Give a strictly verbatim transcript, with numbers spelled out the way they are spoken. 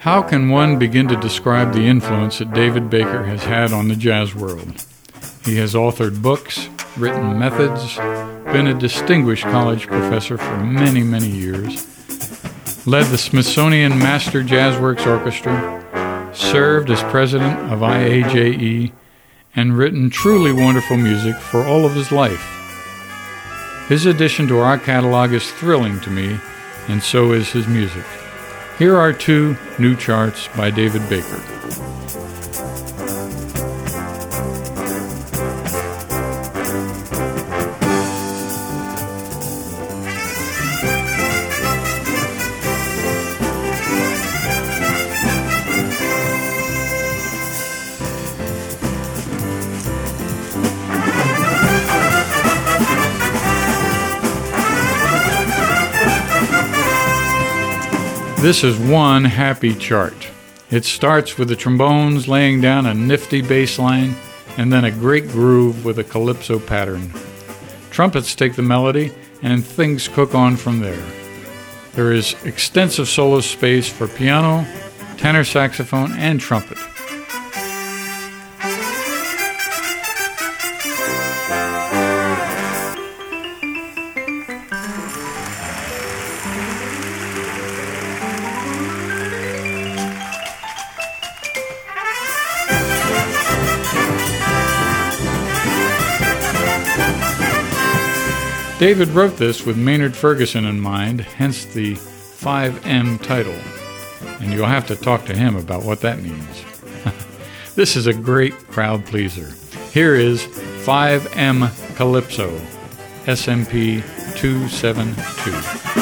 How can one begin to describe the influence that David Baker has had on the jazz world? He has authored books, written methods, been a distinguished college professor for many, many years, led the Smithsonian Master Jazzworks Orchestra, served as president of I A J E, and written truly wonderful music for all of his life. His addition to our catalog is thrilling to me, and so is his music. Here are two new charts by David Baker. This is one happy chart. It starts with the trombones laying down a nifty bass line and then a great groove with a calypso pattern. Trumpets take the melody and things cook on from there. There is extensive solo space for piano, tenor saxophone, and trumpet. David wrote this with Maynard Ferguson in mind, hence the five M title. And you'll have to talk to him about what that means. This is a great crowd pleaser. Here is five M Calypso, S M P two seventy-two.